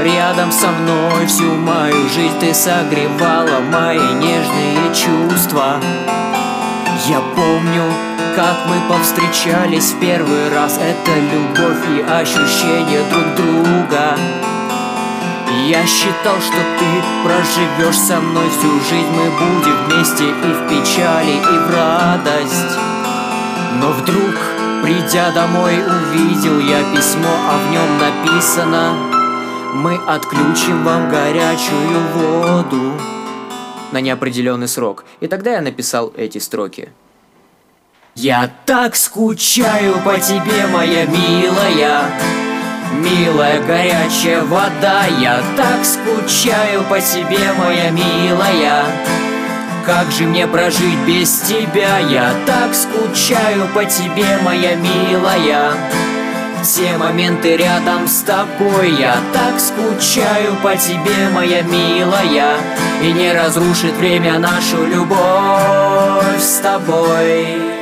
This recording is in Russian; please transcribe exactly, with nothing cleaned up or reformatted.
рядом со мной всю мою жизнь ты согревала мои нежные чувства. Я помню, как мы повстречались в первый раз. Это любовь и ощущение друг друга. Я считал, что ты проживешь со мной всю жизнь. Мы будем вместе и в печали, и в радость. Но вдруг, придя домой, увидел я письмо, а в нем написано: мы отключим вам горячую воду на неопределенный срок. И тогда я написал эти строки. Я так скучаю по тебе, моя милая, милая горячая вода. Я так скучаю по тебе, моя милая, как же мне прожить без тебя? Я так скучаю по тебе, моя милая, все моменты рядом с тобой. Я так скучаю по тебе, моя милая, и не разрушит время нашу любовь с тобой.